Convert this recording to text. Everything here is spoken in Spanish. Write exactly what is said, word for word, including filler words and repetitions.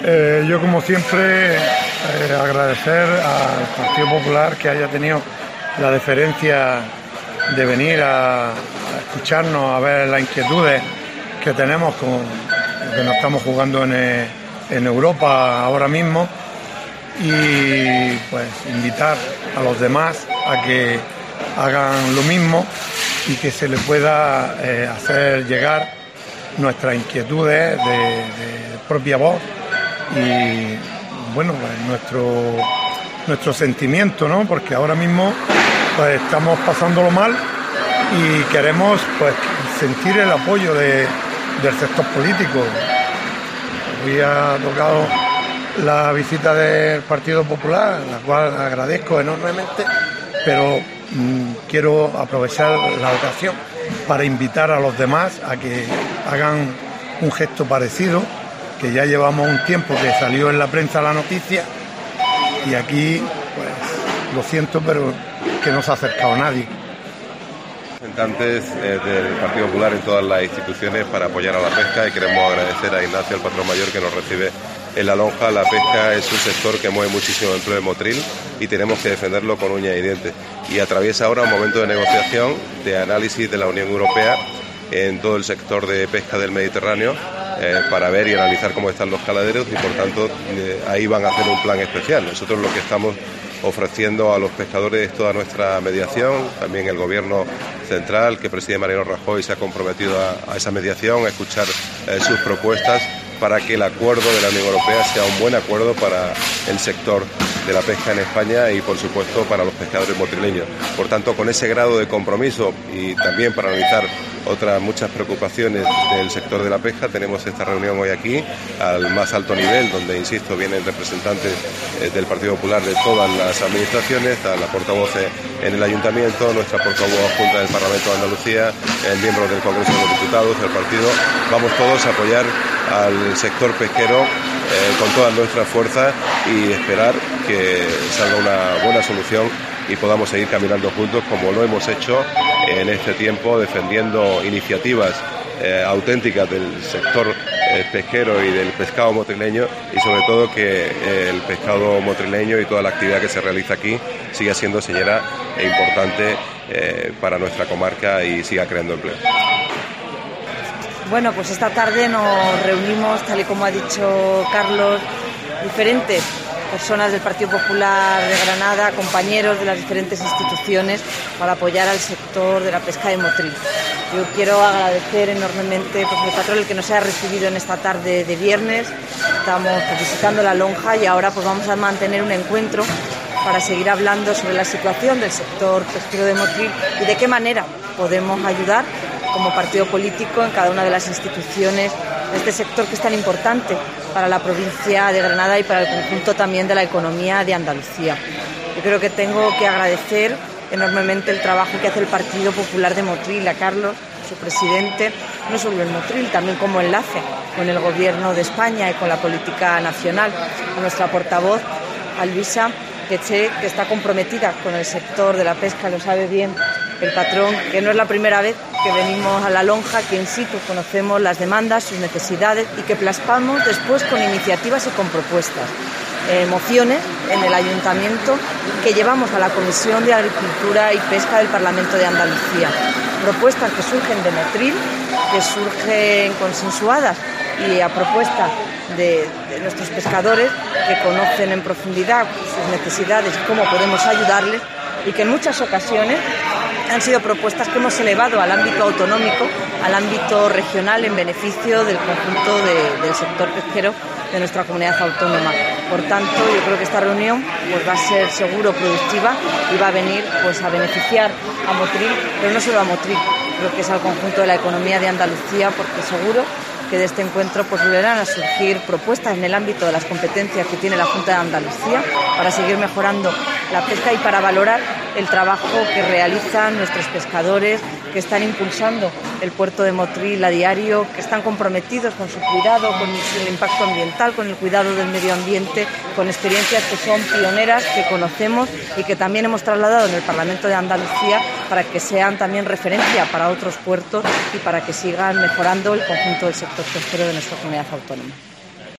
Eh, yo, como siempre, eh, agradecer al Partido Popular que haya tenido la deferencia de venir a, a escucharnos, a ver las inquietudes que tenemos con lo que nos estamos jugando en, en Europa ahora mismo, y pues invitar a los demás a que hagan lo mismo y que se les pueda eh, hacer llegar nuestras inquietudes de, de propia voz y bueno, pues nuestro nuestro sentimiento, ¿no? Porque ahora mismo pues estamos pasándolo mal y queremos pues sentir el apoyo de, del sector político. Hoy ha tocado la visita del Partido Popular, la cual agradezco enormemente, pero mmm, quiero aprovechar la ocasión para invitar a los demás a que hagan un gesto parecido, que ya llevamos un tiempo que salió en la prensa la noticia y aquí, pues, lo siento, pero que no se ha acercado nadie. Representantes eh, del Partido Popular en todas las instituciones para apoyar a la pesca, y queremos agradecer a Ignacio, el patrón mayor, que nos recibe en La Lonja. La pesca es un sector que mueve muchísimo empleo en Motril y tenemos que defenderlo con uñas y dientes. Y atraviesa ahora un momento de negociación, de análisis de la Unión Europea en todo el sector de pesca del Mediterráneo, eh, para ver y analizar cómo están los caladeros, y por tanto eh, ahí van a hacer un plan especial. Nosotros lo que estamos ofreciendo a los pescadores es toda nuestra mediación. También el Gobierno central, que preside Mariano Rajoy, se ha comprometido a, a esa mediación, a escuchar eh, sus propuestas para que el acuerdo de la Unión Europea sea un buen acuerdo para el sector de la pesca en España y, por supuesto, para los pescadores motrileños. Por tanto, con ese grado de compromiso y también para analizar otras muchas preocupaciones del sector de la pesca, tenemos esta reunión hoy aquí al más alto nivel, donde, insisto, vienen representantes eh, del Partido Popular de todas las administraciones, está la portavoz en el Ayuntamiento, nuestra portavoz junta del Parlamento de Andalucía, el miembro del Congreso de los Diputados, el partido. Vamos todos a apoyar al sector pesquero eh, con todas nuestras fuerzas y esperar que salga una buena solución y podamos seguir caminando juntos como lo hemos hecho en este tiempo, defendiendo iniciativas eh, auténticas del sector eh, pesquero y del pescado motrileño, y sobre todo que eh, el pescado motrileño y toda la actividad que se realiza aquí siga siendo señera e importante eh, para nuestra comarca y siga creando empleo. Bueno, pues esta tarde nos reunimos, tal y como ha dicho Carlos, diferentes personas del Partido Popular de Granada, compañeros de las diferentes instituciones, para apoyar al sector de la pesca de Motril. Yo quiero agradecer enormemente, pues, el patrón, el que nos haya recibido en esta tarde de viernes. Estamos pues, visitando La Lonja y ahora pues vamos a mantener un encuentro para seguir hablando sobre la situación del sector pesquero de Motril y de qué manera podemos ayudar como partido político en cada una de las instituciones de este sector, que es tan importante para la provincia de Granada y para el conjunto también de la economía de Andalucía. Yo creo que tengo que agradecer enormemente el trabajo que hace el Partido Popular de Motril, a Carlos, su presidente, no solo en Motril, también como enlace con el Gobierno de España y con la política nacional, a nuestra portavoz, Alvisa, que sé que está comprometida con el sector de la pesca, lo sabe bien el patrón, que no es la primera vez que venimos a La Lonja, que in situ conocemos las demandas, sus necesidades y que plasmamos después con iniciativas y con propuestas. Eh, mociones en el Ayuntamiento que llevamos a la Comisión de Agricultura y Pesca del Parlamento de Andalucía. Propuestas que surgen de Motril, que surgen consensuadas y a propuesta de, de nuestros pescadores, que conocen en profundidad sus necesidades y cómo podemos ayudarles, y que en muchas ocasiones han sido propuestas que hemos elevado al ámbito autonómico, al ámbito regional, en beneficio del conjunto de, del sector pesquero de nuestra comunidad autónoma. Por tanto, yo creo que esta reunión pues, va a ser seguro productiva y va a venir pues, a beneficiar a Motril, pero no solo a Motril, creo que es al conjunto de la economía de Andalucía, porque seguro que de este encuentro pues, volverán a surgir propuestas en el ámbito de las competencias que tiene la Junta de Andalucía para seguir mejorando la pesca y para valorar el trabajo que realizan nuestros pescadores, que están impulsando el puerto de Motril a diario, que están comprometidos con su cuidado, con el impacto ambiental, con el cuidado del medio ambiente, con experiencias que son pioneras, que conocemos y que también hemos trasladado en el Parlamento de Andalucía para que sean también referencia para otros puertos y para que sigan mejorando el conjunto del sector pesquero de nuestra comunidad autónoma.